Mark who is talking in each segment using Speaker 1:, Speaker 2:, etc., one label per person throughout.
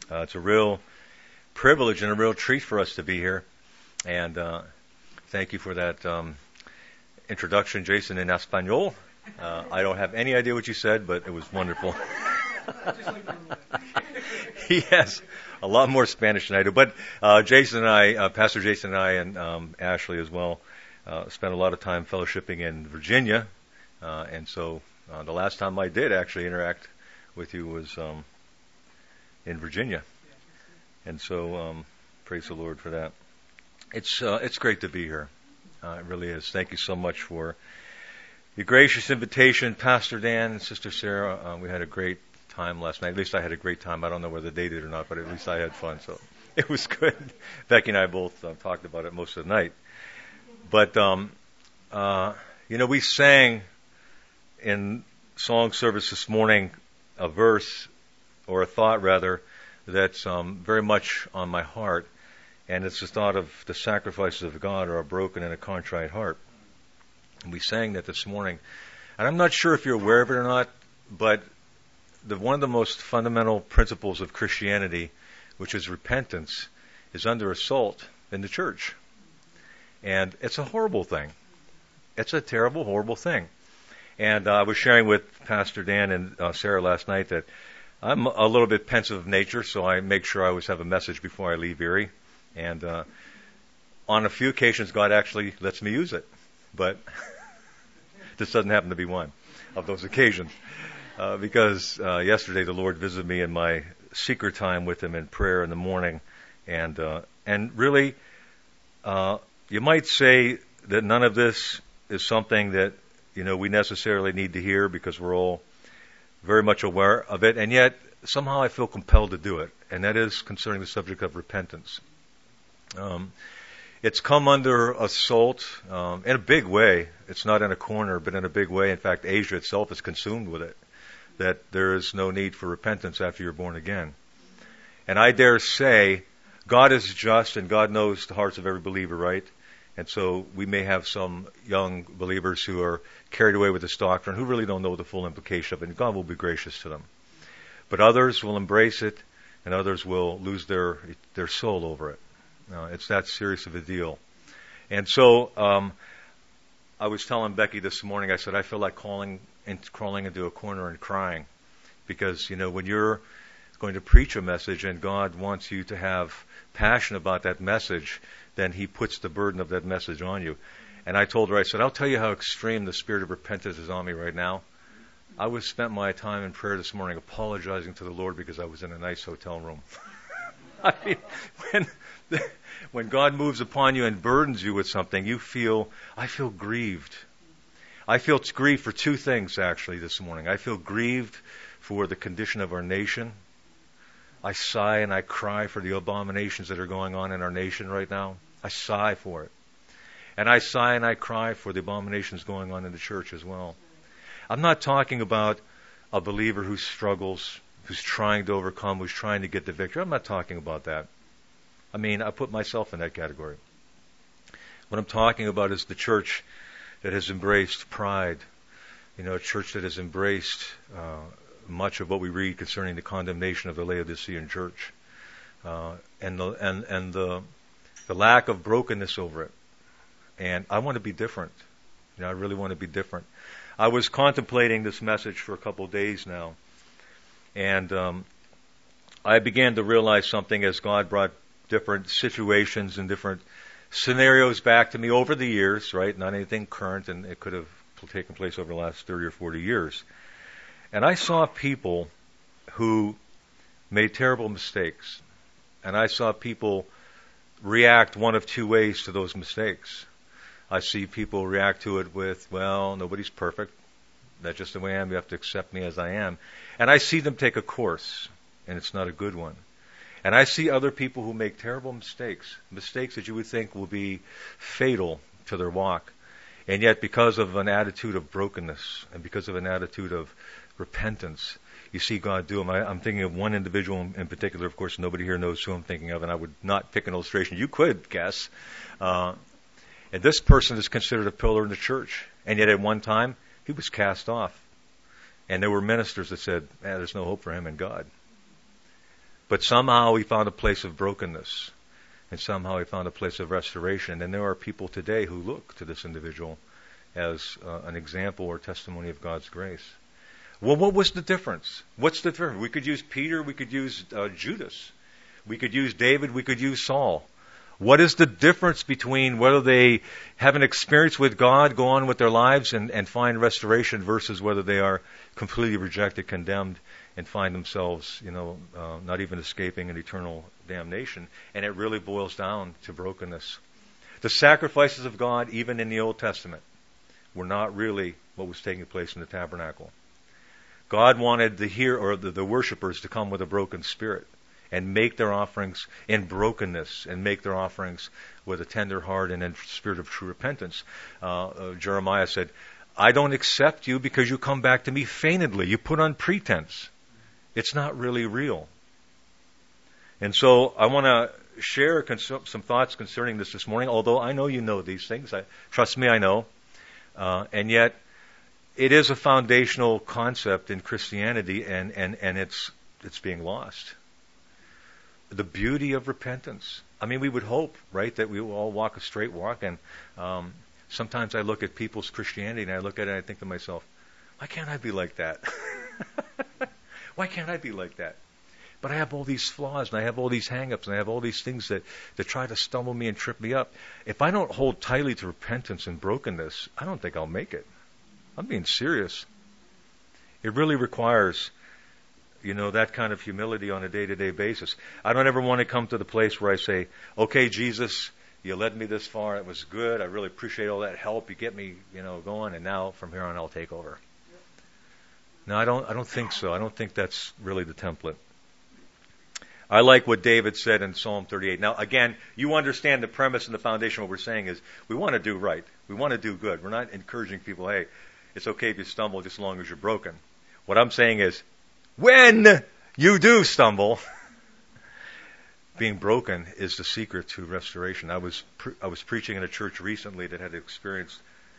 Speaker 1: It's a real privilege and a real treat for us to be here. And thank you for that introduction, Jason, in Espanol. I don't have any idea what you said, but it was wonderful. He has a lot more Spanish than I do. But Jason and I, Pastor Jason and I, and Ashley as well, spent a lot of time fellowshipping in Virginia. And so the last time I did actually interact with you was in Virginia. And so praise the Lord for that. It's great to be here. It really is. Thank you so much for your gracious invitation, Pastor Dan and Sister Sarah. We had a great time last night. At least I had a great time. I don't know whether they did or not, but at least I had fun. So it was good. Becky and I both talked about it most of the night. But, we sang in song service this morning a verse, or a thought rather, that's very much on my heart. And it's the thought of the sacrifices of God are a broken and a contrite heart. And we sang that this morning. And I'm not sure if you're aware of it or not, but one of the most fundamental principles of Christianity, which is repentance, is under assault in the church. And it's a horrible thing. It's a terrible, horrible thing. And I was sharing with Pastor Dan and Sarah last night that I'm a little bit pensive of nature, so I make sure I always have a message before I leave Erie. And on a few occasions, God actually lets me use it. But this doesn't happen to be one of those occasions. Because yesterday the Lord visited me in my secret time with Him in prayer in the morning. And really, you might say that none of this is something that, we necessarily need to hear because we're all very much aware of it. And yet, somehow I feel compelled to do it. And that is concerning the subject of repentance. It's come under assault in a big way. It's not in a corner, but in a big way. In fact, Asia itself is consumed with it, that there is no need for repentance after you're born again. And I dare say God is just and God knows the hearts of every believer, right? And so we may have some young believers who are carried away with this doctrine who really don't know the full implication of it, and God will be gracious to them. But others will embrace it, and others will lose their soul over it. It's that serious of a deal. And so I was telling Becky this morning, I said, I feel like crawling into a corner and crying. Because, when you're going to preach a message and God wants you to have passion about that message, then He puts the burden of that message on you. And I told her, I said, I'll tell you how extreme the spirit of repentance is on me right now. I spent my time in prayer this morning apologizing to the Lord because I was in a nice hotel room. I mean, when God moves upon you and burdens you with something, I feel grieved. I feel grieved for two things, actually, this morning. I feel grieved for the condition of our nation. I sigh and I cry for the abominations that are going on in our nation right now. I sigh for it. And I sigh and I cry for the abominations going on in the church as well. I'm not talking about a believer who struggles, who's trying to overcome, who's trying to get the victory. I'm not talking about that. I mean, I put myself in that category. What I'm talking about is the church that has embraced pride. A church that has embraced much of what we read concerning the condemnation of the Laodicean church, and the lack of brokenness over it. And I want to be different. I really want to be different. I was contemplating this message for a couple of days now, and I began to realize something as God brought different situations and different scenarios back to me over the years, right? Not anything current, and it could have taken place over the last 30 or 40 years. And I saw people who made terrible mistakes. And I saw people react one of two ways to those mistakes. I see people react to it with, well, nobody's perfect. That's just the way I am. You have to accept me as I am. And I see them take a course, and it's not a good one. And I see other people who make terrible mistakes that you would think will be fatal to their walk. And yet, because of an attitude of brokenness and because of an attitude of repentance, you see God do them. I'm thinking of one individual in particular. Of course, nobody here knows who I'm thinking of, and I would not pick an illustration. You could guess. And this person is considered a pillar in the church. And yet, at one time, he was cast off. And there were ministers that said, there's no hope for him in God. But somehow he found a place of brokenness, and somehow he found a place of restoration. And there are people today who look to this individual as an example or testimony of God's grace. Well, what was the difference? What's the difference? We could use Peter, we could use Judas, we could use David, we could use Saul. What is the difference between whether they have an experience with God, go on with their lives, and find restoration, versus whether they are completely rejected, condemned, and find themselves, not even escaping an eternal damnation? And it really boils down to brokenness. The sacrifices of God, even in the Old Testament, were not really what was taking place in the tabernacle. God wanted the worshipers to come with a broken spirit and make their offerings in brokenness, and make their offerings with a tender heart and a spirit of true repentance. Jeremiah said, I don't accept you because you come back to me feignedly. You put on pretense. It's not really real. And so I want to share some thoughts concerning this morning, although I know you know these things. Trust me, I know. And yet, it is a foundational concept in Christianity, and it's being lost. The beauty of repentance. I mean, we would hope, right, that we will all walk a straight walk. And sometimes I look at people's Christianity and I look at it and I think to myself, why can't I be like that? Why can't I be like that? But I have all these flaws, and I have all these hang-ups, and I have all these things that try to stumble me and trip me up. If I don't hold tightly to repentance and brokenness, I don't think I'll make it. I'm being serious. It really requires that kind of humility on a day-to-day basis. I don't ever want to come to the place where I say, okay, Jesus, you led me this far. It was good. I really appreciate all that help. You get me, going, and now from here on I'll take over. No, I don't think so. I don't think that's really the template. I like what David said in Psalm 38. Now, again, you understand the premise and the foundation of what we're saying is we want to do right. We want to do good. We're not encouraging people, hey, it's okay if you stumble just as long as you're broken. What I'm saying is, when you do stumble, being broken is the secret to restoration. I was preaching in a church recently that had experienced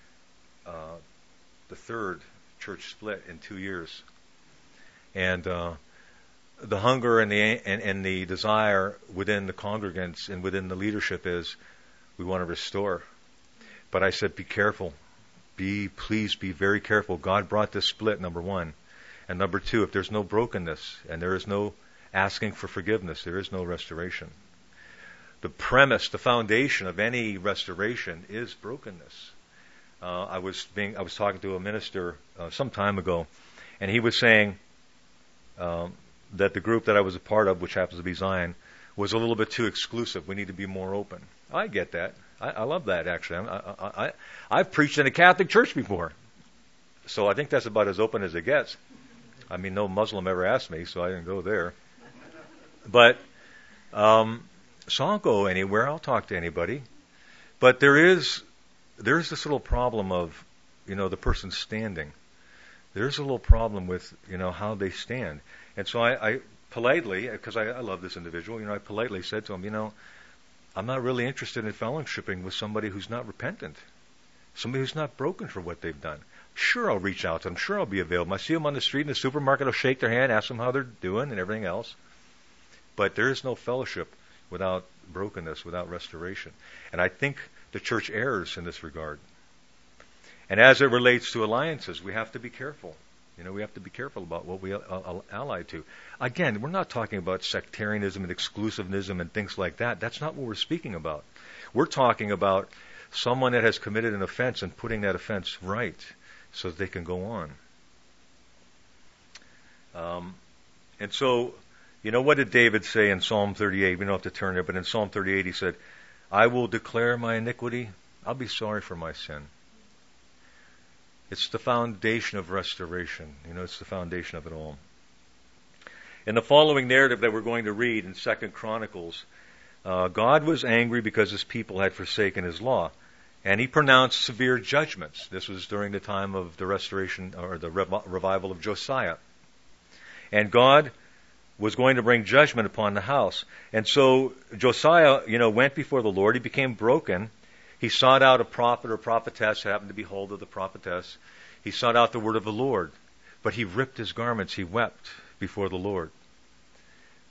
Speaker 1: the third church split in 2 years, and the hunger and the desire within the congregants and within the leadership is we want to restore. But I said, be careful. Please be very careful. God brought this split, number one. And number two, if there's no brokenness and there is no asking for forgiveness, there is no restoration. The premise, the foundation of any restoration is brokenness. I was talking to a minister some time ago, and he was saying that the group that I was a part of, which happens to be Zion, was a little bit too exclusive. We need to be more open. I get that. I love that, actually. I've preached in a Catholic church before, so I think that's about as open as it gets. I mean, no Muslim ever asked me, so I didn't go there. But so I'll go anywhere. I'll talk to anybody. But there's this little problem of, the person standing. There's a little problem with, how they stand. And so I politely, because I love this individual, I politely said to him, I'm not really interested in fellowshipping with somebody who's not repentant, somebody who's not broken for what they've done. Sure, I'll reach out to them. Sure, I'll be available. I see them on the street in the supermarket. I'll shake their hand, ask them how they're doing and everything else. But there is no fellowship without brokenness, without restoration. And I think the church errs in this regard. And as it relates to alliances, we have to be careful. We have to be careful about what we ally to. Again, we're not talking about sectarianism and exclusivism and things like that. That's not what we're speaking about. We're talking about someone that has committed an offense and putting that offense right so that they can go on. And so, what did David say in Psalm 38? We don't have to turn there, but in Psalm 38 he said, I will declare my iniquity. I'll be sorry for my sin. It's the foundation of restoration. It's the foundation of it all. In the following narrative that we're going to read in 2 Chronicles, God was angry because his people had forsaken his law, and he pronounced severe judgments. This was during the time of the restoration or the revival of Josiah. And God was going to bring judgment upon the house. And so Josiah, went before the Lord. He became broken. He sought out a prophet or prophetess, happened to be Huldah the prophetess. He sought out the word of the Lord, but he ripped his garments. He wept before the Lord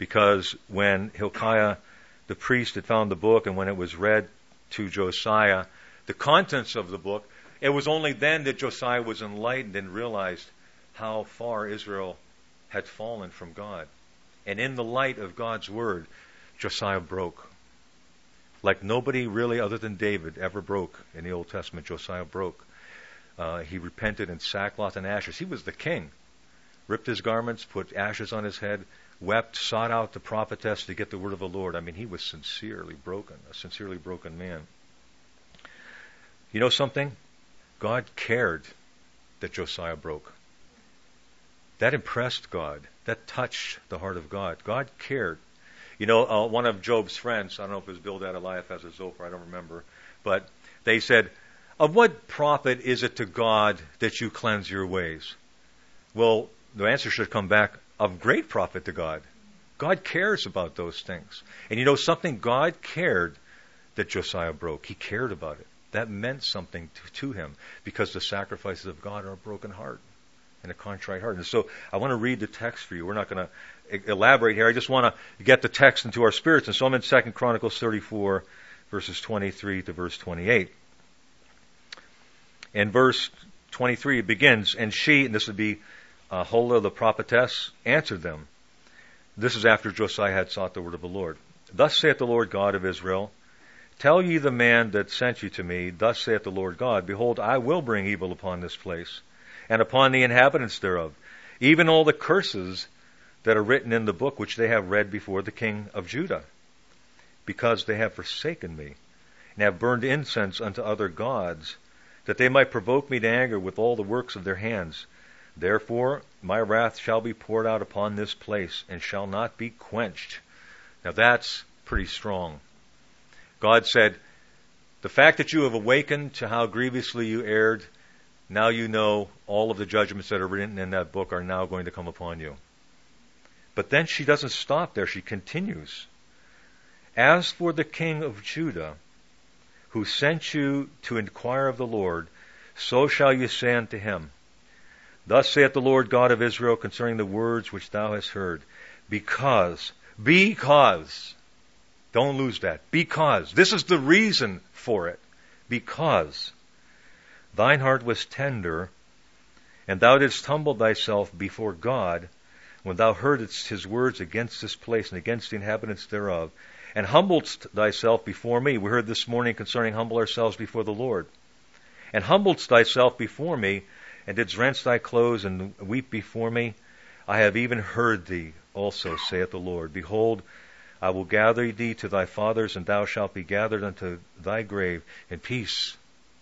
Speaker 1: because when Hilkiah the priest had found the book, and when it was read to Josiah, the contents of the book, it was only then that Josiah was enlightened and realized how far Israel had fallen from God. And in the light of God's word, Josiah broke. Like nobody really other than David ever broke in the Old Testament, Josiah broke. He repented in sackcloth and ashes. He was the king. Ripped his garments, put ashes on his head, wept, sought out the prophetess to get the word of the Lord. I mean, he was sincerely broken, a sincerely broken man. You know something? God cared that Josiah broke. That impressed God. That touched the heart of God. God cared. You know, one of Job's friends, I don't know if it was Bildad, Eliphaz, or Zophar, I don't remember, but they said, of what profit is it to God that you cleanse your ways? Well, the answer should come back, of great profit to God. God cares about those things. And you know something? God cared that Josiah broke. He cared about it. That meant something to him, because the sacrifices of God are a broken heart and a contrite heart. And so I want to read the text for you. We're not going to elaborate here. I just want to get the text into our spirits. And so I'm in 2 Chronicles 34, verses 23 to verse 28. In verse 23 it begins, and she, and this would be Huldah the prophetess, answered them. This is after Josiah had sought the word of the Lord. Thus saith the Lord God of Israel, tell ye the man that sent you to me, thus saith the Lord God, behold, I will bring evil upon this place, and upon the inhabitants thereof, even all the curses that are written in the book which they have read before the king of Judah, because they have forsaken me, and have burned incense unto other gods, that they might provoke me to anger with all the works of their hands. Therefore my wrath shall be poured out upon this place, and shall not be quenched. Now that's pretty strong. God said, the fact that you have awakened to how grievously you erred, now you know all of the judgments that are written in that book are now going to come upon you. But then she doesn't stop there. She continues. As for the king of Judah, who sent you to inquire of the Lord, so shall you say unto him, thus saith the Lord God of Israel concerning the words which thou hast heard, because, don't lose that, because, this is the reason for it, because thine heart was tender, and thou didst humble thyself before God, when thou heardest his words against this place and against the inhabitants thereof, and humbledst thyself before me. We heard this morning concerning humble ourselves before the Lord. And humbledst thyself before me, and didst rent thy clothes and weep before me. I have even heard thee also, saith the Lord. Behold, I will gather thee to thy fathers, and thou shalt be gathered unto thy grave in peace.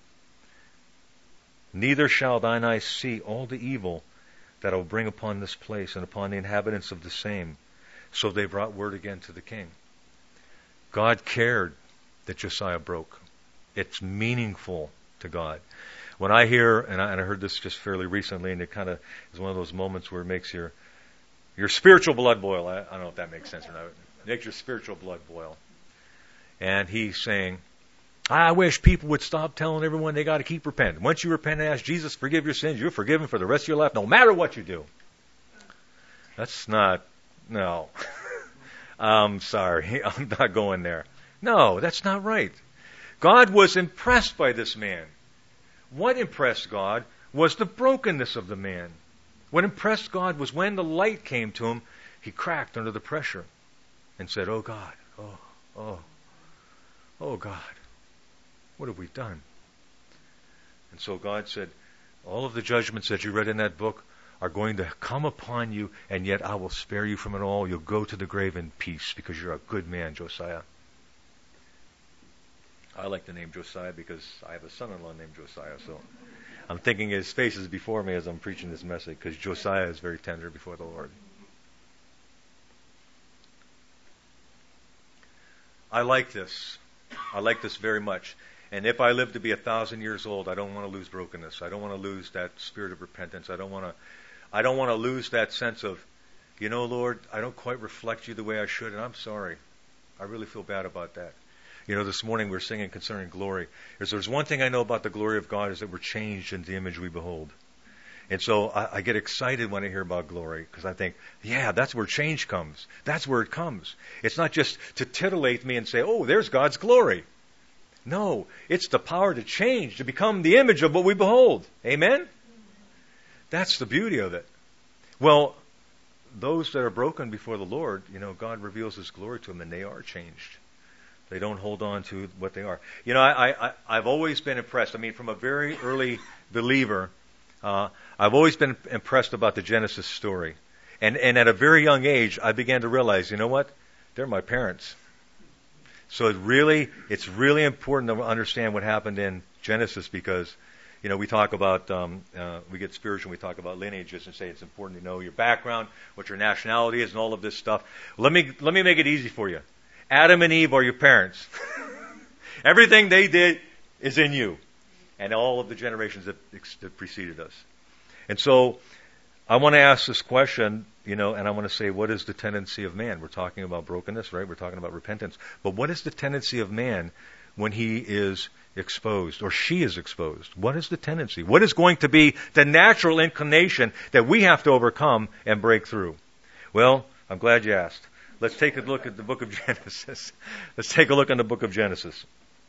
Speaker 1: Neither shall thine eyes see all the evil that I will bring upon this place and upon the inhabitants of the same. So they brought word again to the king. God cared that Josiah broke. It's meaningful to God. When I hear, and I heard this just fairly recently, and it kind of is one of those moments where it makes your spiritual blood boil. I don't know if that makes sense or not. It makes your spiritual blood boil. And he's saying, I wish people would stop telling everyone they got to keep repenting. Once you repent and ask Jesus to forgive your sins, you're forgiven for the rest of your life, no matter what you do. That's not, no. I'm sorry, I'm not going there. No, that's not right. God was impressed by this man. What impressed God was the brokenness of the man. What impressed God was when the light came to him, he cracked under the pressure and said, oh God, oh God, what have we done? And so God said, all of the judgments that you read in that book are going to come upon you, and yet I will spare you from it all. You'll go to the grave in peace because you're a good man, Josiah. I like the name Josiah because I have a son-in-law named Josiah, so I'm thinking his face is before me as I'm preaching this message, because Josiah is very tender before the Lord. I like this. I like this very much. And if I live to be 1,000 years old, I don't want to lose brokenness. I don't want to lose that spirit of repentance. I don't want to lose that sense of, you know, Lord, I don't quite reflect you the way I should, and I'm sorry. I really feel bad about that. You know, this morning we were singing concerning glory. There's one thing I know about the glory of God is that we're changed into the image we behold. And so I get excited when I hear about glory because I think, yeah, that's where change comes. That's where it comes. It's not just to titillate me and say, oh, there's God's glory. No, it's the power to change, to become the image of what we behold. Amen? That's the beauty of it. Well, those that are broken before the Lord, God reveals His glory to them and they are changed. They don't hold on to what they are. I've always been impressed. I mean, from a very early believer, I've always been impressed about the Genesis story. And at a very young age, I began to realize, you know what? They're my parents. So it's really important to understand what happened in Genesis because, we talk about, we get spiritual, we talk about lineages and say it's important to know your background, what your nationality is, and all of this stuff. Let me make it easy for you. Adam and Eve are your parents. Everything they did is in you. And all of the generations that preceded us. And so I want to ask this question, and I want to say, what is the tendency of man? We're talking about brokenness, right? We're talking about repentance. But what is the tendency of man when he is exposed or she is exposed? What is the tendency? What is going to be the natural inclination that we have to overcome and break through? Well, I'm glad you asked. Let's take a look at the book of Genesis. Let's take a look in the book of Genesis.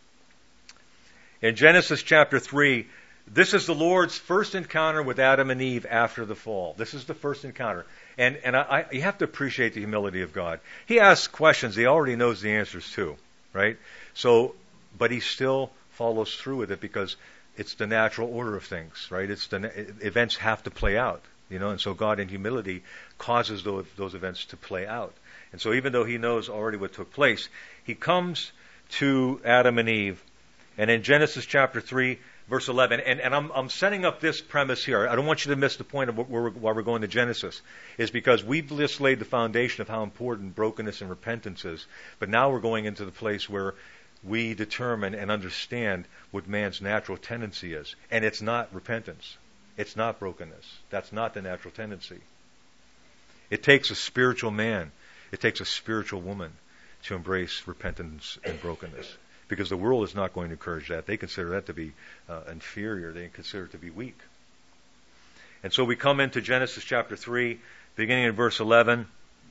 Speaker 1: In Genesis chapter 3, this is the Lord's first encounter with Adam and Eve after the fall. This is the first encounter. And you have to appreciate the humility of God. He asks questions He already knows the answers to, right? So, but He still follows through with it because it's the natural order of things, right? Events have to play out, and so God in humility causes those events to play out. And so even though He knows already what took place, He comes to Adam and Eve. And in Genesis chapter 3, verse 11, and I'm setting up this premise here. I don't want you to miss the point of why we're going to Genesis, is because we've just laid the foundation of how important brokenness and repentance is. But now we're going into the place where we determine and understand what man's natural tendency is. And it's not repentance. It's not brokenness. That's not the natural tendency. It takes a spiritual man. It takes a spiritual woman to embrace repentance and brokenness. Because the world is not going to encourage that. They consider that to be inferior. They consider it to be weak. And so we come into Genesis chapter 3, beginning in verse 11.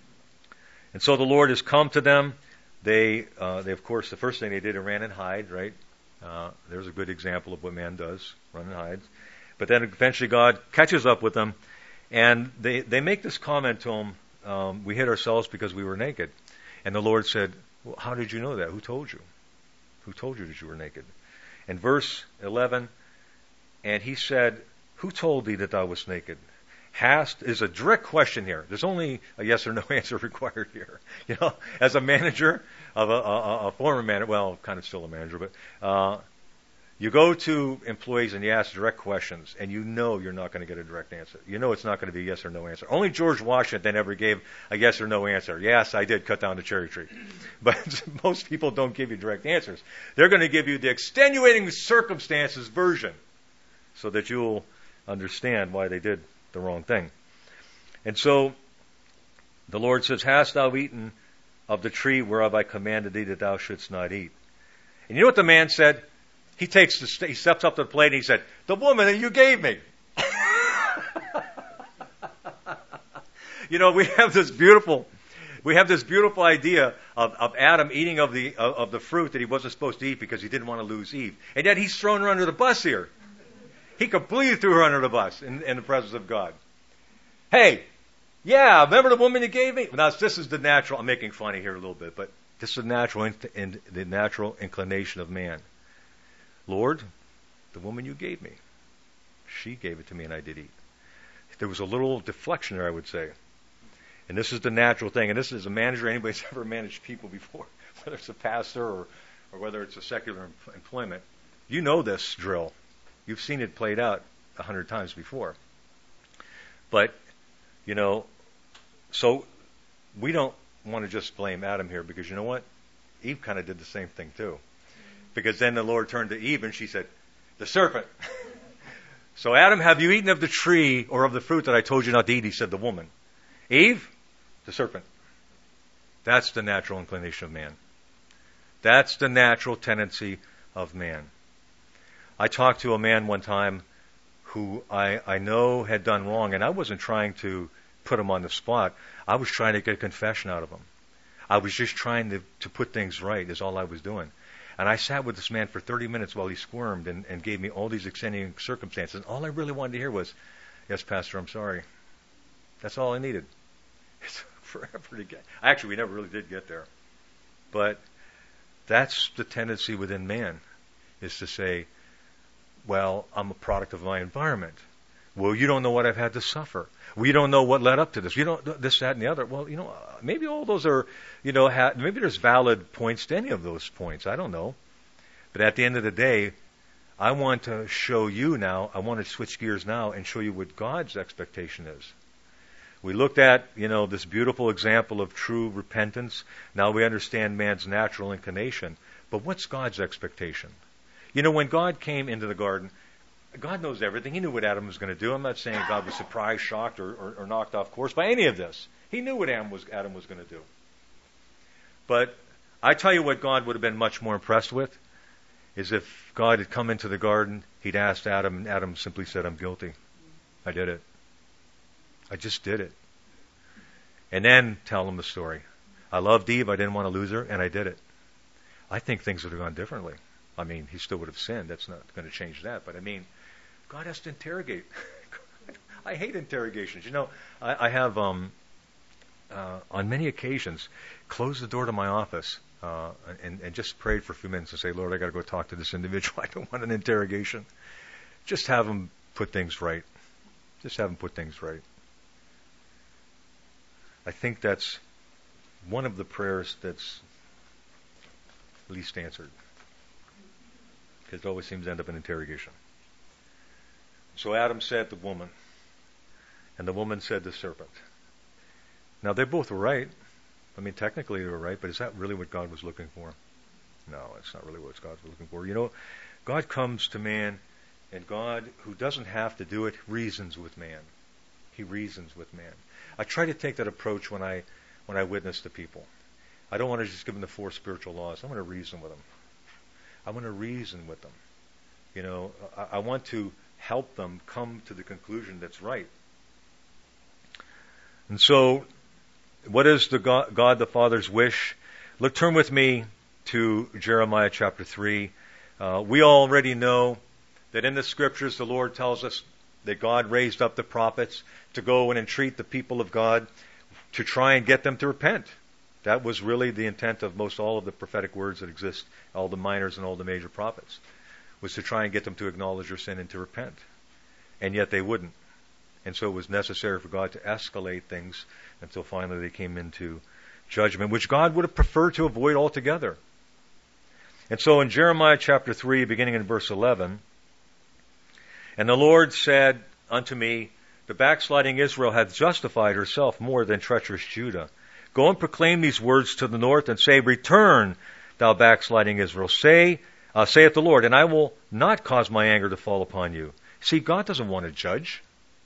Speaker 1: And so the Lord has come to them. They of course, the first thing they did, they ran and hide, right? There's a good example of what man does, run and hide. But then eventually God catches up with them. And they make this comment to him, we hid ourselves because we were naked. And the Lord said, well, how did you know that? Who told you? Who told you that you were naked? And verse 11, and he said, who told thee that thou wast naked? Is a direct question here. There's only a yes or no answer required here. As a manager of a former manager, well, kind of still a manager, but you go to employees and you ask direct questions, and you're not going to get a direct answer. It's not going to be a yes or no answer. Only George Washington ever gave a yes or no answer. Yes, I did cut down the cherry tree. But most people don't give you direct answers. They're going to give you the extenuating circumstances version so that you'll understand why they did the wrong thing. And so the Lord says, hast thou eaten of the tree whereof I commanded thee that thou shouldst not eat? And you know what the man said? He steps up to the plate and he said, the woman that you gave me. We have this beautiful idea of Adam eating of the fruit that he wasn't supposed to eat because he didn't want to lose Eve. And yet he's thrown her under the bus here. He completely threw her under the bus in the presence of God. Hey, yeah, remember the woman you gave me? Now, this is the natural, I'm making funny here a little bit, but this is the natural inclination of man. Lord, the woman you gave me, she gave it to me and I did eat. There was a little deflection there, I would say. And this is the natural thing. And this is a manager, anybody's ever managed people before, whether it's a pastor or whether it's a secular employment. You know this drill. You've seen it played out 100 times before. But, so we don't want to just blame Adam here because you know what? Eve kind of did the same thing too. Because then the Lord turned to Eve and she said, the serpent. So Adam, have you eaten of the tree or of the fruit that I told you not to eat? He said, the woman. Eve, the serpent. That's the natural inclination of man. That's the natural tendency of man. I talked to a man one time who I know had done wrong, and I wasn't trying to put him on the spot. I was trying to get confession out of him. I was just trying to put things right, is all I was doing. And I sat with this man for 30 minutes while he squirmed and gave me all these extenuating circumstances. And all I really wanted to hear was, yes, Pastor, I'm sorry. That's all I needed. It's forever to get. Actually, we never really did get there. But that's the tendency within man, is to say, well, I'm a product of my environment. Well, you don't know what I've had to suffer. Well, you don't know what led up to this. You don't this, that, and the other. Well, maybe all those are, maybe there's valid points to any of those points. I don't know. But at the end of the day, I want to show you now, I want to switch gears now and show you what God's expectation is. We looked at, this beautiful example of true repentance. Now we understand man's natural inclination. But what's God's expectation? When God came into the garden, God knows everything. He knew what Adam was going to do. I'm not saying God was surprised, shocked, or knocked off course by any of this. He knew what Adam was going to do. But I tell you what God would have been much more impressed with is if God had come into the garden, he'd asked Adam, and Adam simply said, I'm guilty. I did it. I just did it. And then tell him the story. I loved Eve. I didn't want to lose her, and I did it. I think things would have gone differently. He still would have sinned. That's not going to change that. But God has to interrogate. I hate interrogations. I have, on many occasions, closed the door to my office and just prayed for a few minutes and say, Lord, I got to go talk to this individual. I don't want an interrogation. Just have him put things right. Just have him put things right. I think that's one of the prayers that's least answered. Because it always seems to end up in interrogation. So Adam said to the woman, and the woman said to the serpent. Now they both were right. Technically they were right, but is that really what God was looking for? No, it's not really what God was looking for. God comes to man, and God, who doesn't have to do it, reasons with man. He reasons with man. I try to take that approach when I witness to people. I don't want to just give them the 4 spiritual laws. I want to reason with them. I want to reason with them. I want to help them come to the conclusion that's right. And so, what is the God the Father's wish? Turn with me to Jeremiah chapter 3. We already know that in the Scriptures the Lord tells us that God raised up the prophets to go and entreat the people of God to try and get them to repent. That was really the intent of most all of the prophetic words that exist, all the minors and all the major prophets, was to try and get them to acknowledge their sin and to repent. And yet they wouldn't. And so it was necessary for God to escalate things until finally they came into judgment, which God would have preferred to avoid altogether. And so in Jeremiah chapter 3, beginning in verse 11, and the Lord said unto me, the backsliding Israel hath justified herself more than treacherous Judah. Go and proclaim these words to the north and say, return, thou backsliding Israel. Saith the Lord, and I will not cause my anger to fall upon you. See, God doesn't want to judge.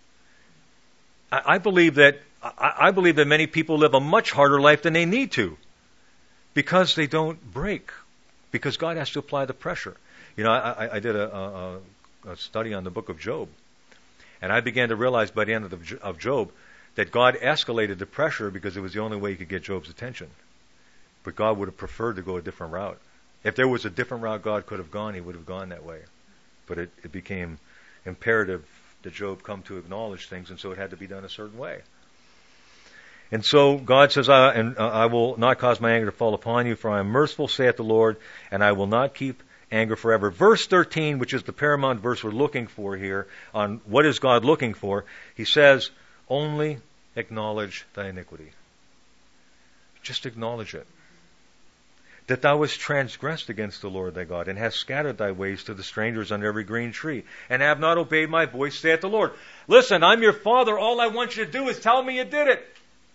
Speaker 1: I believe that many people live a much harder life than they need to because they don't break, because God has to apply the pressure. I did a study on the book of Job, and I began to realize by the end of Job that God escalated the pressure because it was the only way he could get Job's attention. But God would have preferred to go a different route. If there was a different route God could have gone, he would have gone that way. But it became imperative that Job come to acknowledge things, and so it had to be done a certain way. And so God says, I will not cause my anger to fall upon you, for I am merciful, saith the Lord, and I will not keep anger forever. Verse 13, which is the paramount verse we're looking for here, on what is God looking for, he says, only acknowledge thy iniquity. Just acknowledge it. That thou hast transgressed against the Lord thy God, and hast scattered thy ways to the strangers under every green tree, and have not obeyed my voice, saith the Lord. Listen, I'm your father. All I want you to do is tell me you did it.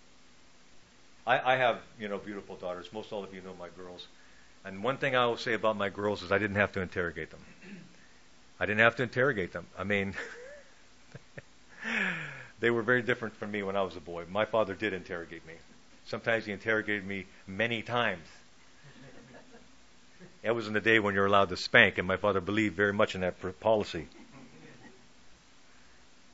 Speaker 1: I have, beautiful daughters. Most all of you know my girls. And one thing I will say about my girls is I didn't have to interrogate them. I didn't have to interrogate them. They were very different from me when I was a boy. My father did interrogate me. Sometimes he interrogated me many times. It was in the day when you were allowed to spank, and my father believed very much in that policy.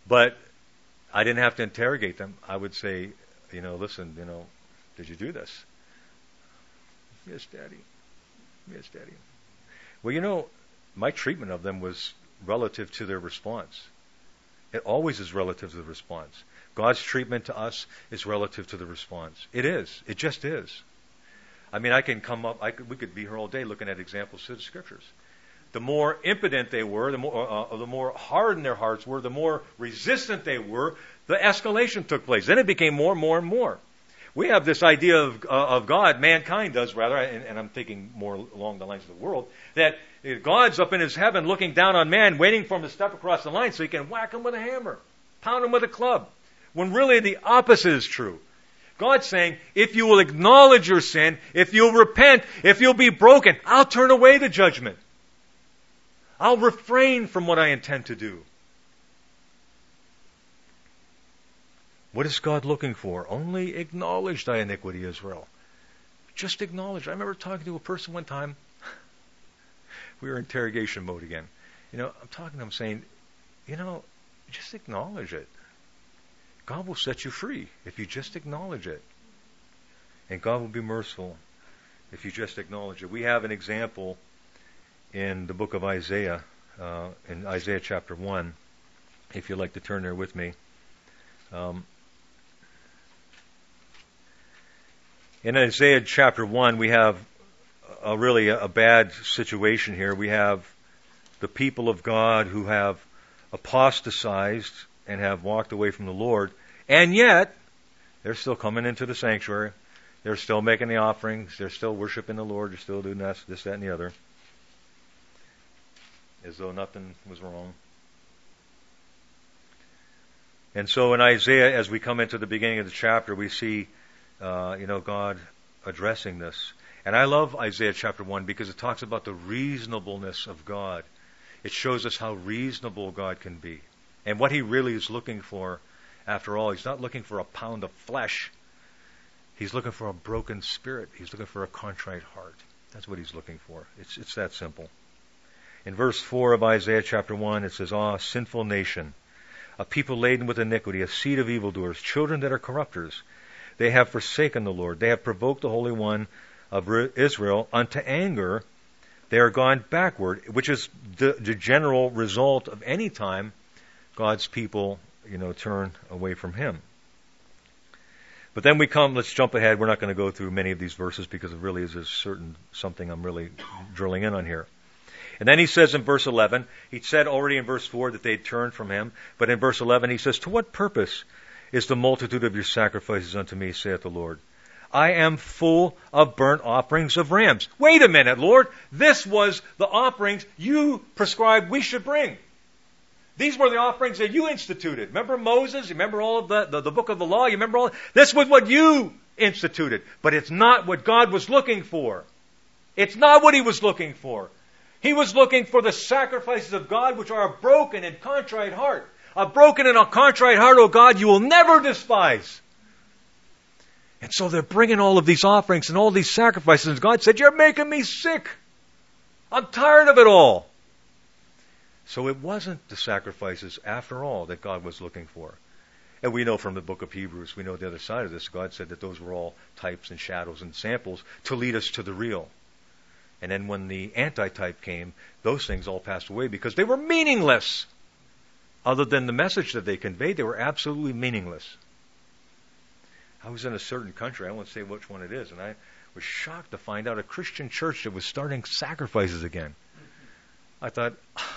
Speaker 1: But I didn't have to interrogate them. I would say, listen, did you do this? Yes, Daddy. Yes, Daddy. Well, my treatment of them was relative to their response. It always is relative to the response. God's treatment to us is relative to the response. It is. It just is. I mean, we could be here all day looking at examples to the Scriptures. The more impotent they were, the more hardened their hearts were, the more resistant they were, the escalation took place. Then it became more and more and more. We have this idea of God, mankind does rather, and I'm thinking more along the lines of the world, that God's up in his heaven looking down on man, waiting for him to step across the line so he can whack him with a hammer, pound him with a club, when really the opposite is true. God's saying, if you will acknowledge your sin, if you'll repent, if you'll be broken, I'll turn away the judgment. I'll refrain from what I intend to do. What is God looking for? Only acknowledge thy iniquity, Israel. Just acknowledge. I remember talking to a person one time. We were in interrogation mode again. I'm talking to him saying, just acknowledge it. God will set you free if you just acknowledge it. And God will be merciful if you just acknowledge it. We have an example in the book of Isaiah, in Isaiah chapter 1, if you'd like to turn there with me. In Isaiah chapter 1, we have really a bad situation here. We have the people of God who have apostatized and have walked away from the Lord, and yet they're still coming into the sanctuary. They're still making the offerings. They're still worshiping the Lord. They're still doing this, that, and the other, as though nothing was wrong. And so in Isaiah, as we come into the beginning of the chapter, we see God addressing this. And I love Isaiah chapter 1 because it talks about the reasonableness of God. It shows us how reasonable God can be. And what he really is looking for, after all, he's not looking for a pound of flesh. He's looking for a broken spirit. He's looking for a contrite heart. That's what he's looking for. It's that simple. In verse 4 of Isaiah chapter 1, it says, "Ah, sinful nation, a people laden with iniquity, a seed of evildoers, children that are corrupters. They have forsaken the Lord. They have provoked the Holy One of Israel unto anger. They are gone backward," which is the general result of any time God's people, turn away from him. But then let's jump ahead. We're not going to go through many of these verses because it really is something I'm really drilling in on here. And then he says in verse 11, he said already in verse 4 that they'd turned from him, but in verse 11 he says, "To what purpose is the multitude of your sacrifices unto me, saith the Lord? I am full of burnt offerings of rams." Wait a minute, Lord. This was the offerings you prescribed we should bring. These were the offerings that you instituted. Remember Moses? You remember all of the book of the law? You remember all? This was what you instituted. But it's not what God was looking for. It's not what he was looking for. He was looking for the sacrifices of God, which are a broken and contrite heart. A broken and a contrite heart, O God, you will never despise. And so they're bringing all of these offerings and all these sacrifices. And God said, "You're making me sick. I'm tired of it all." So it wasn't the sacrifices, after all, that God was looking for. And we know from the book of Hebrews, we know the other side of this, God said that those were all types and shadows and samples to lead us to the real. And then when the antitype came, those things all passed away because they were meaningless. Other than the message that they conveyed, they were absolutely meaningless. I was in a certain country, I won't say which one it is, and I was shocked to find out a Christian church that was starting sacrifices again. I thought,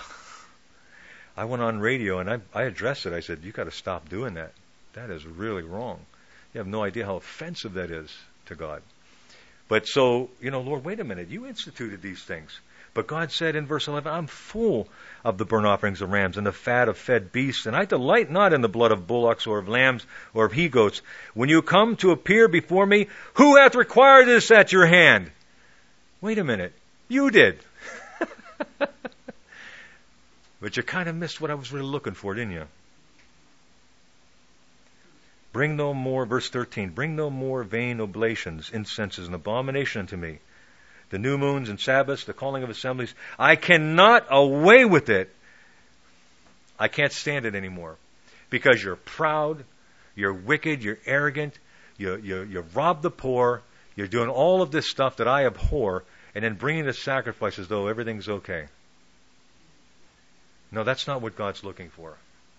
Speaker 1: I went on radio and I addressed it. I said, "You got to stop doing that. That is really wrong. You have no idea how offensive that is to God." But so, Lord, wait a minute. You instituted these things. But God said in verse 11, "I'm full of the burnt offerings of rams and the fat of fed beasts, and I delight not in the blood of bullocks or of lambs or of he-goats. When you come to appear before me, who hath required this at your hand?" Wait a minute. You did. But you kind of missed what I was really looking for, didn't you? "Bring no more," verse 13, "bring no more vain oblations, incenses, and abomination unto me. The new moons and Sabbaths, the calling of assemblies. I cannot away with it." I can't stand it anymore. because you're proud, you're wicked, you're arrogant, you rob the poor, you're doing all of this stuff that I abhor, and then bringing the sacrifice as though everything's okay. No, that's not what God's looking for.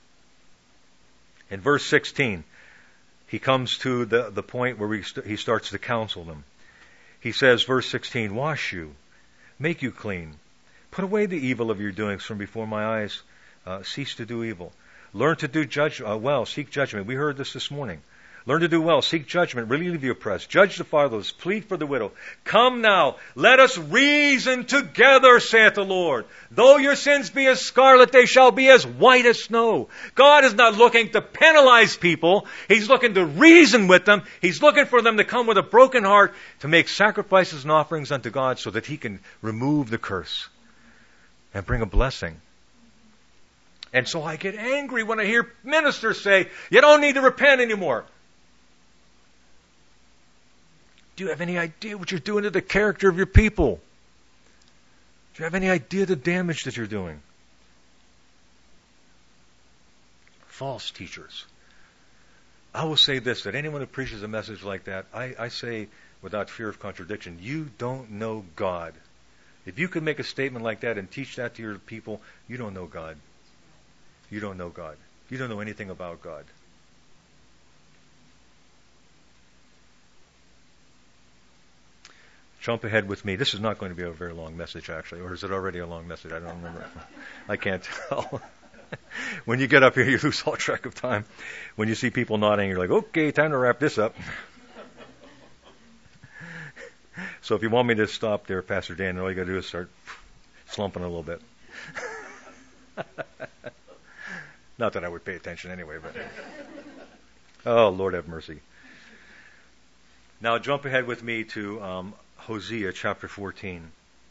Speaker 1: In verse 16, he comes to the point where he starts to counsel them. He says, verse 16, wash you, make you clean. Put away the evil of your doings from before my eyes. Cease to do evil. Learn to do well, seek judgment. We heard this morning. Learn to do well, seek judgment, relieve the oppressed, judge the fatherless, plead for the widow. Come now, let us reason together, saith the Lord. Though your sins be as scarlet, they shall be as white as snow. God is not looking to penalize people. He's looking to reason with them. He's looking for them to come with a broken heart to make sacrifices and offerings unto God so that He can remove the curse and bring a blessing. And so I get angry when I hear ministers say, you don't need to repent anymore. Do you have any idea what you're doing to the character of your people? Do you have any idea the damage that you're doing? False teachers. I will say this, that anyone who preaches a message like that, I say without fear of contradiction, you don't know God. If you could make a statement like that and teach that to your people, you don't know God. You don't know God. You don't know anything about God. Jump ahead with me. This is not going to be a very long message, actually. Or is it already a long message? I don't remember. I can't tell. When you get up here, you lose all track of time. When you see people nodding, you're like, okay, time to wrap this up. So if you want me to stop there, Pastor Dan, all you got to do is start slumping a little bit. Not that I would pay attention anyway, but... Oh, Lord have mercy. Now jump ahead with me to Hosea chapter 14.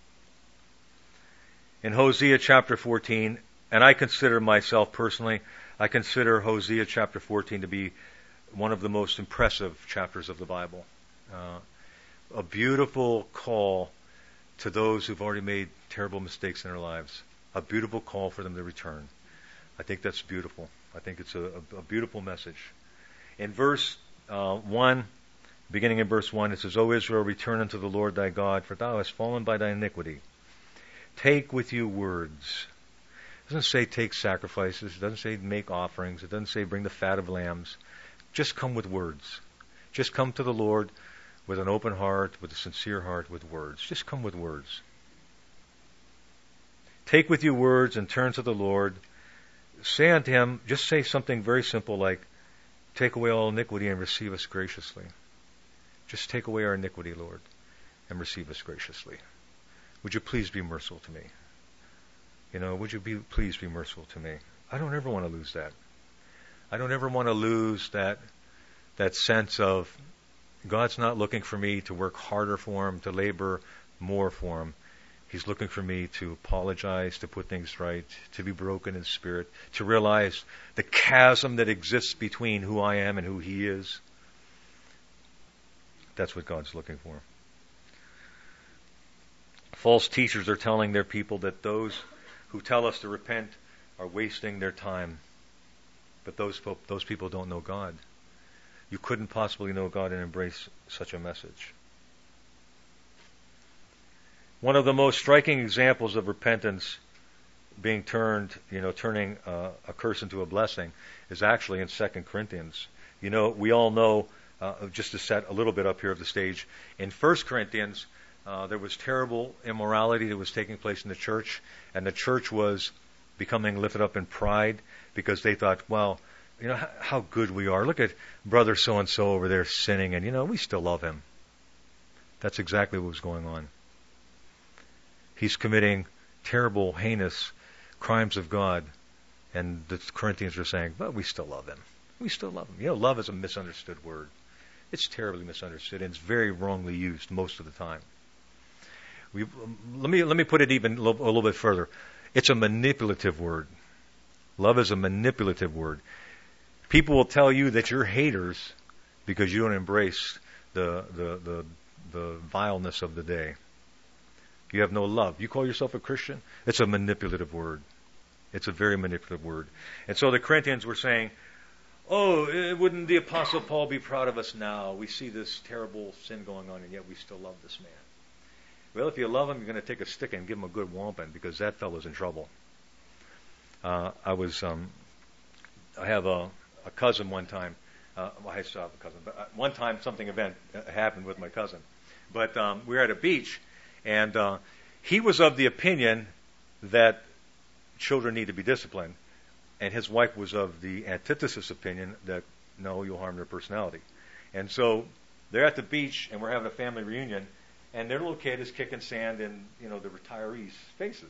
Speaker 1: In Hosea chapter 14, and I consider myself personally, I consider Hosea chapter 14 to be one of the most impressive chapters of the Bible. A beautiful call to those who've already made terrible mistakes in their lives. A beautiful call for them to return. I think that's beautiful. I think it's a beautiful message. In verse 1, beginning in verse 1, it says, O Israel, return unto the Lord thy God, for thou hast fallen by thy iniquity. Take with you words. It doesn't say take sacrifices. It doesn't say make offerings. It doesn't say bring the fat of lambs. Just come with words. Just come to the Lord with an open heart, with a sincere heart, with words. Just come with words. Take with you words and turn to the Lord. Say unto him, just say something very simple like, take away all iniquity and receive us graciously. Just take away our iniquity, Lord, and receive us graciously. Would you please be merciful to me? Would you please be merciful to me? I don't ever want to lose that. I don't ever want to lose that sense of God's not looking for me to work harder for Him, to labor more for Him. He's looking for me to apologize, to put things right, to be broken in spirit, to realize the chasm that exists between who I am and who He is. That's what God's looking for. False teachers are telling their people that those who tell us to repent are wasting their time. But those people don't know God. You couldn't possibly know God and embrace such a message. One of the most striking examples of repentance being turning a curse into a blessing is actually in 2 Corinthians. We all know, just to set a little bit up here of the stage, in 1 Corinthians, there was terrible immorality that was taking place in the church, and the church was becoming lifted up in pride because they thought, well, how good we are. Look at brother so-and-so over there sinning, and we still love him. That's exactly what was going on. He's committing terrible, heinous crimes of God, and the Corinthians are saying, but we still love him. We still love him. Love is a misunderstood word. It's terribly misunderstood, and it's very wrongly used most of the time. Let me put it even a little bit further. It's a manipulative word. Love is a manipulative word. People will tell you that you're haters because you don't embrace the vileness of the day. You have no love. You call yourself a Christian? It's a manipulative word. It's a very manipulative word. And so the Corinthians were saying, oh, wouldn't the Apostle Paul be proud of us now? We see this terrible sin going on, and yet we still love this man. Well, if you love him, you're going to take a stick and give him a good whomping, because that fellow's in trouble. I have a cousin one time. Well, I still have a cousin, but one time something event happened with my cousin. But we were at a beach, and he was of the opinion that children need to be disciplined, and his wife was of the antithesis opinion that no, you'll harm their personality. And so they're at the beach, and we're having a family reunion, and their little kid is kicking sand in the retirees' faces.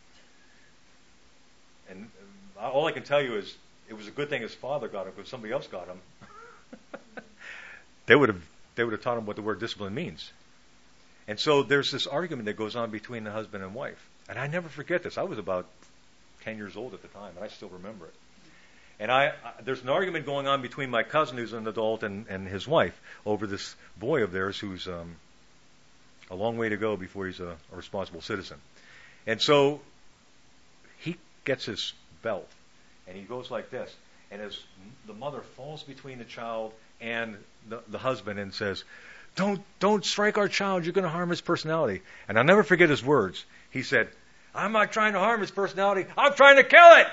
Speaker 1: And all I can tell you is it was a good thing his father got him, because if somebody else got him, they would have taught him what the word discipline means. And so there's this argument that goes on between the husband and wife. And I never forget this. I was about 10 years old at the time, and I still remember it. And there's an argument going on between my cousin, who's an adult, and his wife over this boy of theirs who's a long way to go before he's a responsible citizen. And so he gets his belt, and he goes like this. And as the mother falls between the child and the husband and says, Don't strike our child, you're going to harm his personality. And I'll never forget his words. He said, I'm not trying to harm his personality, I'm trying to kill it!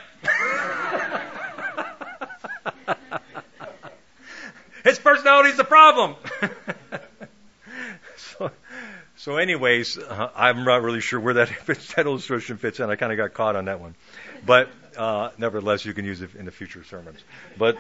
Speaker 1: His personality's the problem! So anyways, I'm not really sure where that illustration fits in. I kind of got caught on that one. But nevertheless, you can use it in the future sermons. But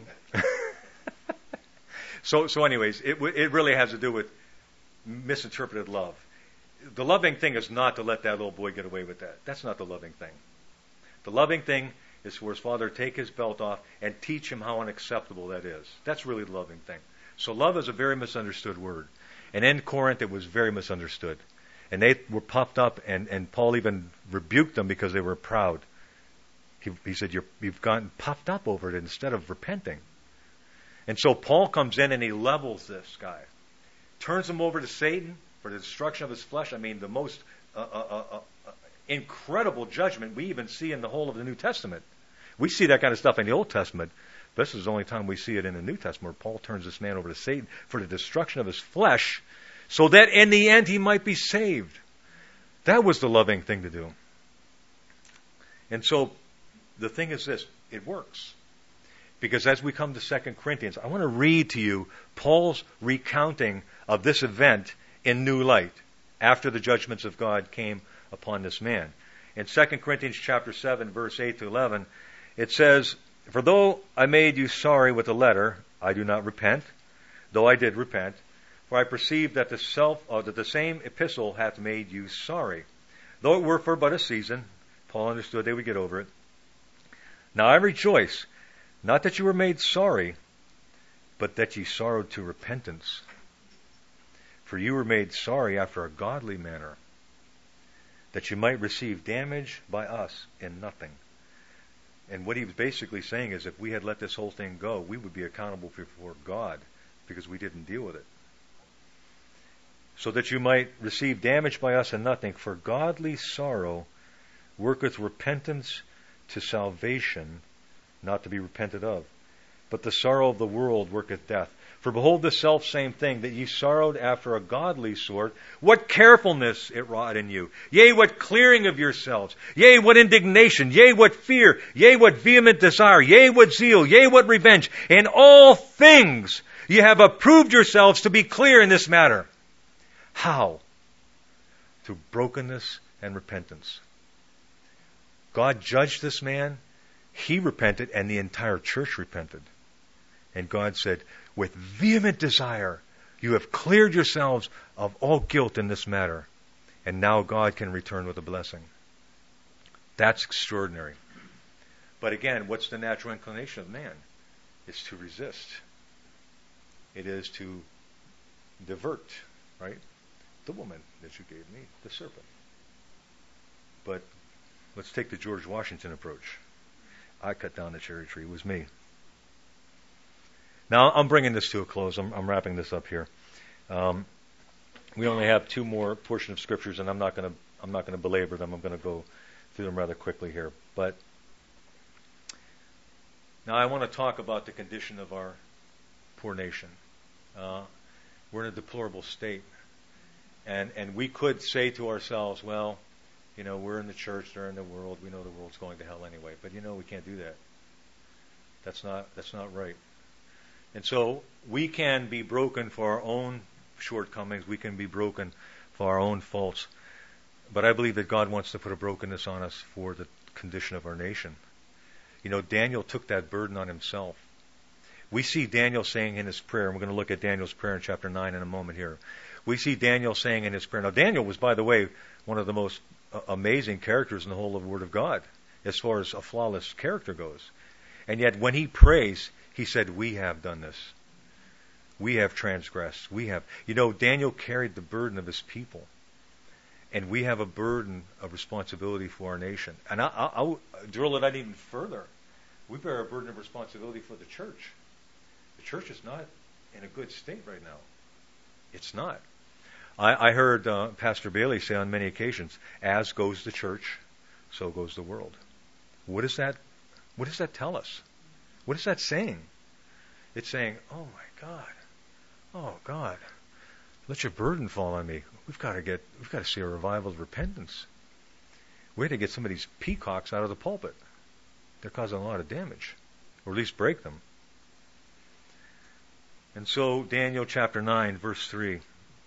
Speaker 1: so anyways, it really has to do with misinterpreted love. The loving thing is not to let that little boy get away with that. That's not the loving thing. The loving thing is for his father to take his belt off and teach him how unacceptable that is. That's really the loving thing. So love is a very misunderstood word. And in Corinth, it was very misunderstood. And they were puffed up, and Paul even rebuked them because they were proud. He said, you've gotten puffed up over it instead of repenting. And so Paul comes in and he levels this guy. Turns him over to Satan for the destruction of his flesh. I mean, the most incredible judgment we even see in the whole of the New Testament. We see that kind of stuff in the Old Testament. This is the only time we see it in the New Testament, where Paul turns this man over to Satan for the destruction of his flesh, so that in the end he might be saved. That was the loving thing to do. And so the thing is this, it works. Because as we come to 2 Corinthians, I want to read to you Paul's recounting of this event in new light, after the judgments of God came upon this man. In 2 Corinthians chapter 7, verse 8 to 11, it says, For though I made you sorry with a letter, I do not repent, though I did repent. For I perceive that the same epistle hath made you sorry. Though it were for but a season, Paul understood they would get over it. Now I rejoice, not that you were made sorry, but that ye sorrowed to repentance. For you were made sorry after a godly manner, that you might receive damage by us in nothing. And what he was basically saying is, if we had let this whole thing go, we would be accountable before God, because we didn't deal with it. So that you might receive damage by us in nothing. For godly sorrow worketh repentance to salvation, not to be repented of. But the sorrow of the world worketh death. For behold, the selfsame thing, that ye sorrowed after a godly sort, what carefulness it wrought in you! Yea, what clearing of yourselves! Yea, what indignation! Yea, what fear! Yea, what vehement desire! Yea, what zeal! Yea, what revenge! In all things ye have approved yourselves to be clear in this matter. How? Through brokenness and repentance. God judged this man, he repented, and the entire church repented. And God said, with vehement desire, you have cleared yourselves of all guilt in this matter. And now God can return with a blessing. That's extraordinary. But again, what's the natural inclination of man? It's to resist. It is to divert, right? The woman that you gave me, the serpent. But let's take the George Washington approach. I cut down the cherry tree. It was me. Now, I'm bringing this to a close. I'm wrapping this up here. We only have two more portions of scriptures, and I'm not going to belabor them. I'm going to go through them rather quickly here. But Now, I want to talk about the condition of our poor nation. We're in a deplorable state. And we could say to ourselves, well, we're in the church, they're in the world, we know the world's going to hell anyway. But we can't do that. That's not right. And so we can be broken for our own shortcomings, we can be broken for our own faults. But I believe that God wants to put a brokenness on us for the condition of our nation. Daniel took that burden on himself. We see Daniel saying in his prayer, and we're going to look at Daniel's prayer in chapter 9 in a moment here. We see Daniel saying in his prayer. Now, Daniel was, by the way, one of the most amazing characters in the whole of the Word of God, as far as a flawless character goes. And yet, when he prays, he said, we have done this. We have transgressed. Daniel carried the burden of his people. And we have a burden of responsibility for our nation. And I'll drill it out even further. We bear a burden of responsibility for the church. The church is not in a good state right now. It's not. I heard Pastor Bailey say on many occasions, as goes the church, so goes the world. What does that tell us? What is that saying? It's saying, oh God, let your burden fall on me. We've got to see a revival of repentance. We have to get some of these peacocks out of the pulpit. They're causing a lot of damage, or at least break them. And so, Daniel chapter 9, verse 3.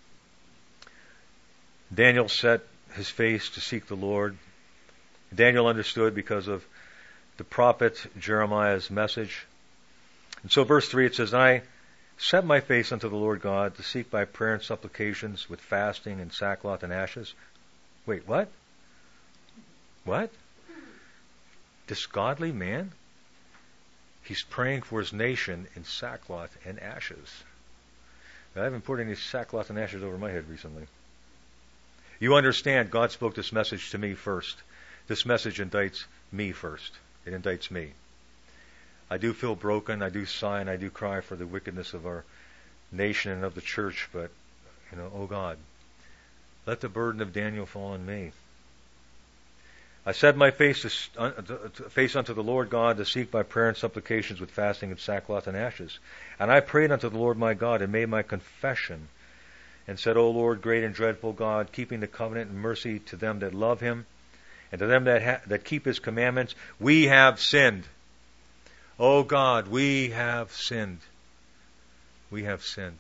Speaker 1: Daniel set his face to seek the Lord. Daniel understood because of the prophet Jeremiah's message. And so, verse 3, it says, I set my face unto the Lord God to seek by prayer and supplications with fasting and sackcloth and ashes. Wait, what? What? This godly man? He's praying for his nation in sackcloth and ashes. I haven't put any sackcloth and ashes over my head recently. You understand, God spoke this message to me first. This message indicts me first. It indicts me. I do feel broken. I do sigh and I do cry for the wickedness of our nation and of the church. But, oh God, let the burden of Daniel fall on me. I set my face unto the Lord God to seek by prayer and supplications with fasting and sackcloth and ashes. And I prayed unto the Lord my God and made my confession and said, O Lord, great and dreadful God, keeping the covenant and mercy to them that love him and to them that keep his commandments, we have sinned. O God, we have sinned. We have sinned.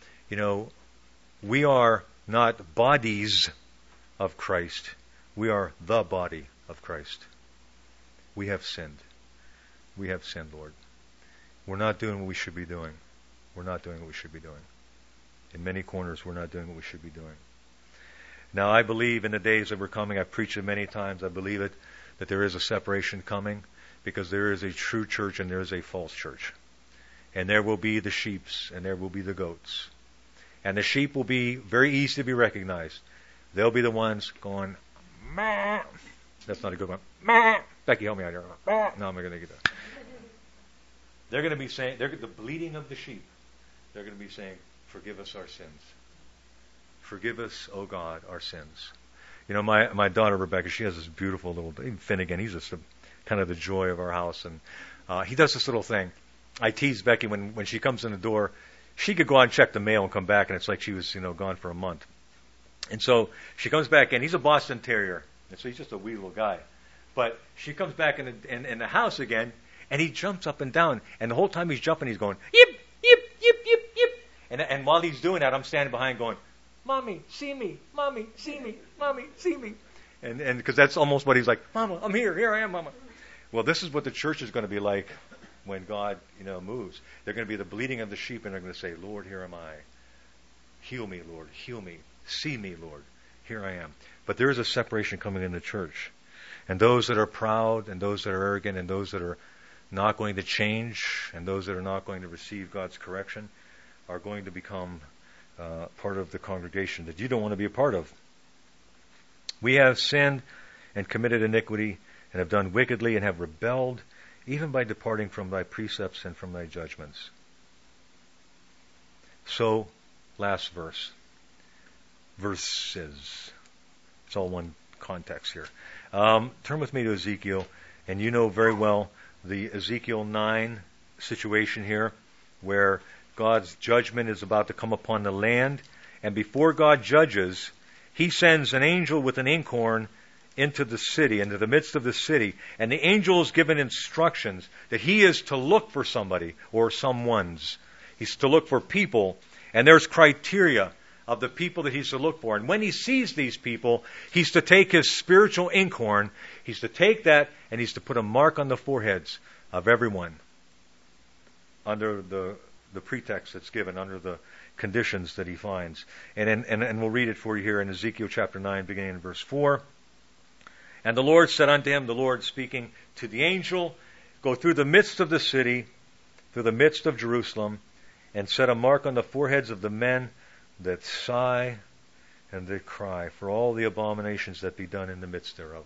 Speaker 1: We are not bodies of Christ. We are the body of Christ. We have sinned. We have sinned, Lord. We're not doing what we should be doing. We're not doing what we should be doing. In many corners, we're not doing what we should be doing. Now, I believe in the days that we're coming, I've preached it many times, I believe it, that there is a separation coming, because there is a true church and there is a false church. And there will be the sheeps and there will be the goats. And the sheep will be very easy to be recognized. They'll be the ones going, meh. That's not a good one. Meh. Becky, help me out here. Meh. No, I'm not going to get that. They're going to be saying, the bleating of the sheep. They're going to be saying, forgive us our sins. Forgive us, O God, our sins. My daughter Rebecca, she has this beautiful little, even Finnegan, he's just kind of the joy of our house. And he does this little thing. I tease Becky when she comes in the door. She could go out and check the mail and come back, and it's like she was, gone for a month. And so she comes back in. He's a Boston Terrier, and so he's just a wee little guy. But she comes back in the house again, and he jumps up and down. And the whole time he's jumping, he's going, yip, yip, yip, yip, yip. And while he's doing that, I'm standing behind going, Mommy, see me. Mommy, see me. Mommy, see me. And because that's almost what he's like, Mama, I'm here. Here I am, Mama. Well, this is what the church is going to be like when God, moves. They're going to be the bleating of the sheep, and they're going to say, Lord, here am I. Heal me, Lord. Heal me. See me, Lord. Here I am. But there is a separation coming in the church. And those that are proud, and those that are arrogant, and those that are not going to change, and those that are not going to receive God's correction are going to become part of the congregation that you don't want to be a part of. We have sinned and committed iniquity and have done wickedly and have rebelled, even by departing from thy precepts and from thy judgments. So, last verse. Verses. It's all one context here. Turn with me to Ezekiel, and you know very well the Ezekiel 9 situation here, where God's judgment is about to come upon the land. And before God judges, He sends an angel with an inkhorn into the city, into the midst of the city. And the angel is given instructions that he is to look for somebody or someone's. He's to look for people. And there's criteria of the people that he's to look for. And when he sees these people, he's to take his spiritual inkhorn, he's to take that, and he's to put a mark on the foreheads of everyone under the pretext that's given, under the conditions that he finds. And we'll read it for you here in Ezekiel chapter 9, beginning in verse 4. And the Lord said unto him, the Lord speaking to the angel, go through the midst of the city, through the midst of Jerusalem, and set a mark on the foreheads of the men that sigh and that cry for all the abominations that be done in the midst thereof.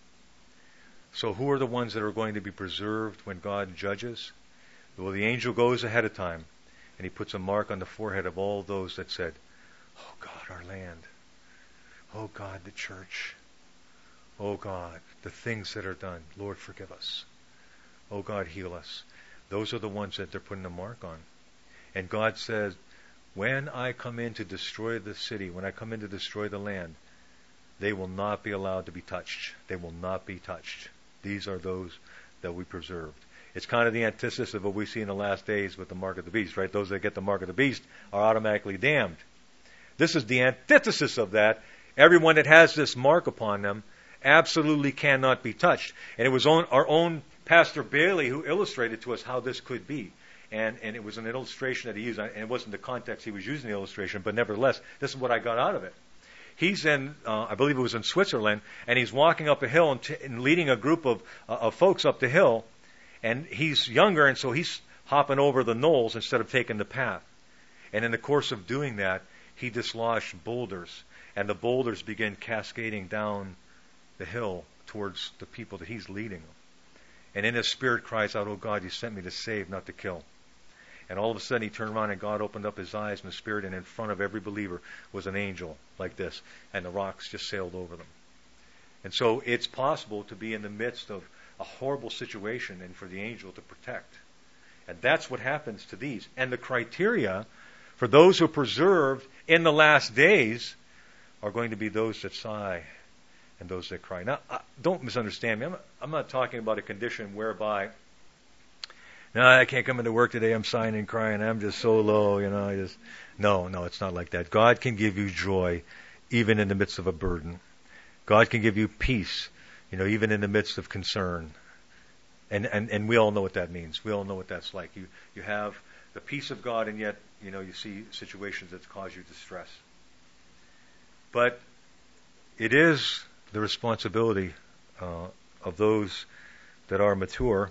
Speaker 1: So who are the ones that are going to be preserved when God judges? Well, the angel goes ahead of time, and he puts a mark on the forehead of all those that said, oh God, our land. Oh God, the church. Oh God, the things that are done. Lord, forgive us. Oh God, heal us. Those are the ones that they're putting a mark on. And God says, when I come in to destroy the city, when I come in to destroy the land, they will not be allowed to be touched. They will not be touched. These are those that we preserved. It's kind of the antithesis of what we see in the last days with the mark of the beast, right? Those that get the mark of the beast are automatically damned. This is the antithesis of that. Everyone that has this mark upon them absolutely cannot be touched. And it was our own Pastor Bailey who illustrated to us how this could be. And it was an illustration that he used, and it wasn't the context he was using the illustration, but nevertheless, this is what I got out of it. He's in, I believe it was in Switzerland, and he's walking up a hill and leading a group of folks up the hill, and he's younger, and so he's hopping over the knolls instead of taking the path. And in the course of doing that, he dislodged boulders, and the boulders begin cascading down the hill towards the people that he's leading them. And in his spirit cries out, oh God, you sent me to save, not to kill. And all of a sudden he turned around and God opened up his eyes in the spirit, and in front of every believer was an angel like this, and the rocks just sailed over them. And so it's possible to be in the midst of a horrible situation and for the angel to protect. And that's what happens to these. And the criteria for those who are preserved in the last days are going to be those that sigh and those that cry. Now, don't misunderstand me. I'm not talking about a condition whereby, no, I can't come into work today. I'm sighing and crying. I'm just so low, No, it's not like that. God can give you joy even in the midst of a burden. God can give you peace, even in the midst of concern. And we all know what that means. We all know what that's like. You have the peace of God, and yet, you see situations that cause you distress. But it is the responsibility of those that are mature,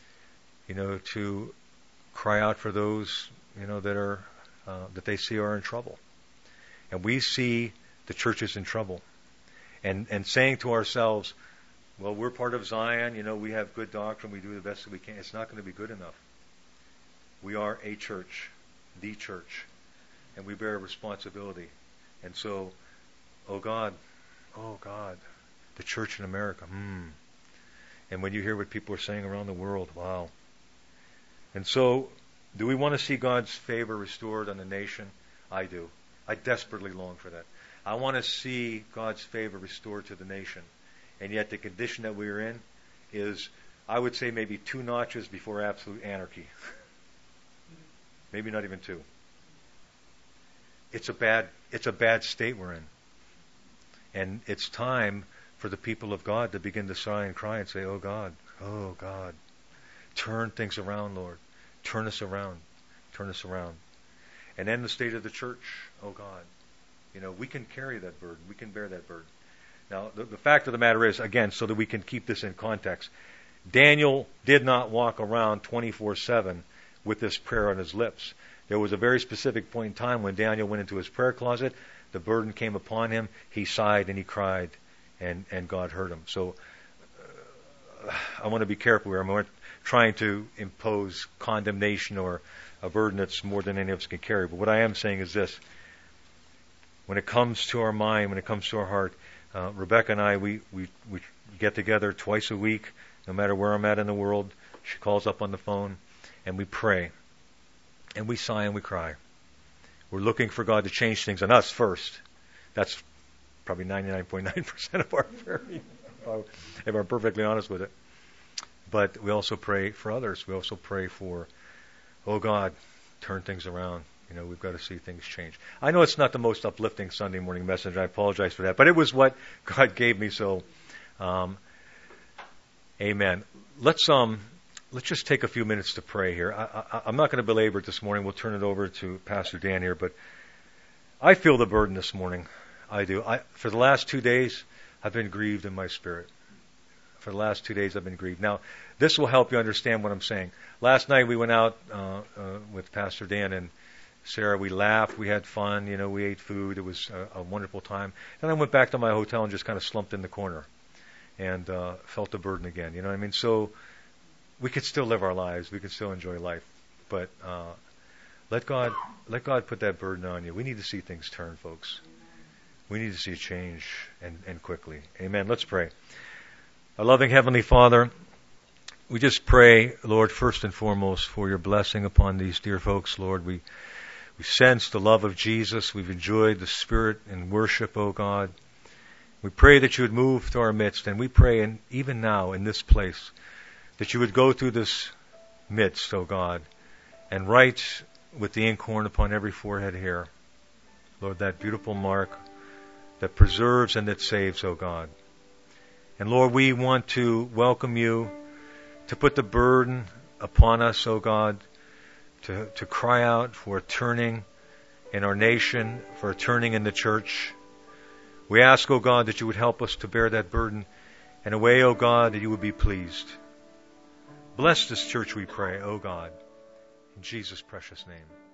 Speaker 1: to cry out for those, that are that they see are in trouble. And we see the church is in trouble. And saying to ourselves, well, we're part of Zion, we have good doctrine, we do the best that we can. It's not going to be good enough. We are a church, the church, and we bear a responsibility. And so, oh God, the church in America, And when you hear what people are saying around the world, wow. And so, do we want to see God's favor restored on the nation? I do. I desperately long for that. I want to see God's favor restored to the nation. And yet the condition that we're in is, I would say, maybe 2 notches before absolute anarchy. Maybe not even 2. It's a bad state we're in. And it's time for the people of God to begin to sigh and cry and say, oh God, turn things around, Lord. Turn us around. And then the state of the church, oh God. We can carry that burden. We can bear that burden. Now, the fact of the matter is, again, so that we can keep this in context, Daniel did not walk around 24/7 with this prayer on his lips. There was a very specific point in time when Daniel went into his prayer closet. The burden came upon him. He sighed and he cried, and God heard him. So I want to be careful here. I'm not trying to impose condemnation or a burden that's more than any of us can carry. But what I am saying is this. When it comes to our mind, when it comes to our heart, Rebecca and I, we get together twice a week, no matter where I'm at in the world. She calls up on the phone, and we pray, and we sigh and we cry. We're looking for God to change things on us first. That's probably 99.9% of our prayer, if I'm perfectly honest with it. But we also pray for others. We also pray for, oh God, turn things around. We've got to see things change. I know it's not the most uplifting Sunday morning message. I apologize for that. But it was what God gave me, so amen. Let's just take a few minutes to pray here. I'm not going to belabor it this morning. We'll turn it over to Pastor Dan here. But I feel the burden this morning. I do. For the last 2 days, I've been grieved in my spirit. For the last 2 days, I've been grieved. Now, this will help you understand what I'm saying. Last night, we went out with Pastor Dan and Sarah. We laughed. We had fun. We ate food. It was a wonderful time. Then I went back to my hotel and just kind of slumped in the corner and felt the burden again. You know what I mean? So we could still live our lives. We could still enjoy life. But let God put that burden on you. We need to see things turn, folks. We need to see a change and quickly. Amen. Let's pray. Our loving Heavenly Father, we just pray, Lord, first and foremost, for your blessing upon these dear folks, Lord. We sense the love of Jesus. We've enjoyed the Spirit and worship, oh God. We pray that you would move to our midst, and we pray, and even now in this place, that you would go through this midst, oh God, and write with the inkhorn upon every forehead hair, Lord, that beautiful mark that preserves and that saves, oh God. And Lord, we want to welcome you to put the burden upon us, oh God, to cry out for a turning in our nation, for a turning in the church. We ask, oh God, that you would help us to bear that burden in a way, oh God, that you would be pleased. Bless this church, we pray, oh God, in Jesus' precious name.